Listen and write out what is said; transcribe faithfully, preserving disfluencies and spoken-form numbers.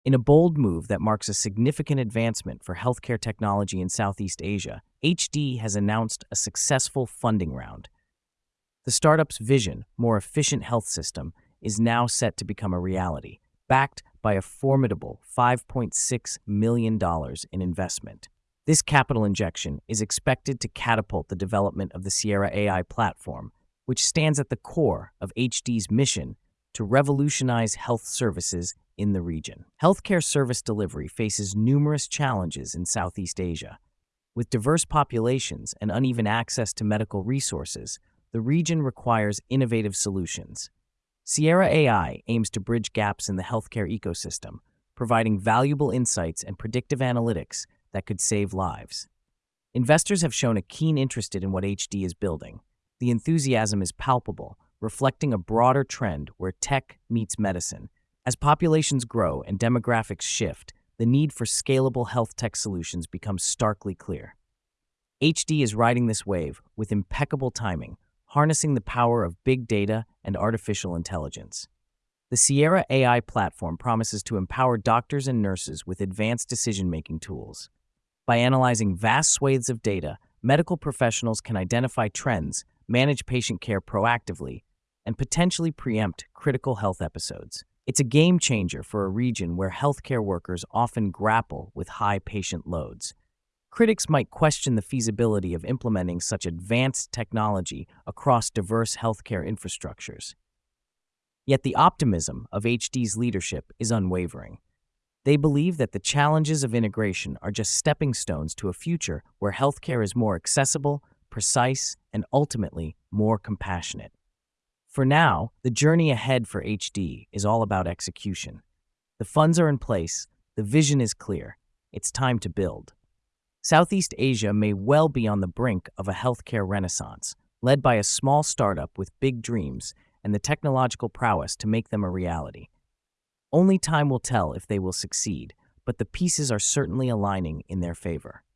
In a bold move that marks a significant advancement for healthcare technology in Southeast Asia, H D has announced a successful funding round. The startup's vision, more efficient health system, is now set to become a reality, backed by a formidable five point six million dollars in investment. This capital injection is expected to catapult the development of the Sierra A I platform, which stands at the core of H D's mission to revolutionize health services in the region. Healthcare service delivery faces numerous challenges in Southeast Asia. With diverse populations and uneven access to medical resources, the region requires innovative solutions. Sierra A I aims to bridge gaps in the healthcare ecosystem, providing valuable insights and predictive analytics that could save lives. Investors have shown a keen interest in what H D is building. The enthusiasm is palpable, reflecting a broader trend where tech meets medicine. As populations grow and demographics shift, the need for scalable health tech solutions becomes starkly clear. H D is riding this wave with impeccable timing, harnessing the power of big data and artificial intelligence. The Sierra A I platform promises to empower doctors and nurses with advanced decision-making tools. By analyzing vast swathes of data, medical professionals can identify trends, manage patient care proactively, and potentially preempt critical health episodes. It's a game changer for a region where healthcare workers often grapple with high patient loads. Critics might question the feasibility of implementing such advanced technology across diverse healthcare infrastructures. Yet the optimism of H D's leadership is unwavering. They believe that the challenges of integration are just stepping stones to a future where healthcare is more accessible, precise, and ultimately more compassionate. For now, the journey ahead for H D is all about execution. The funds are in place, the vision is clear, it's time to build. Southeast Asia may well be on the brink of a healthcare renaissance, led by a small startup with big dreams and the technological prowess to make them a reality. Only time will tell if they will succeed, but the pieces are certainly aligning in their favor.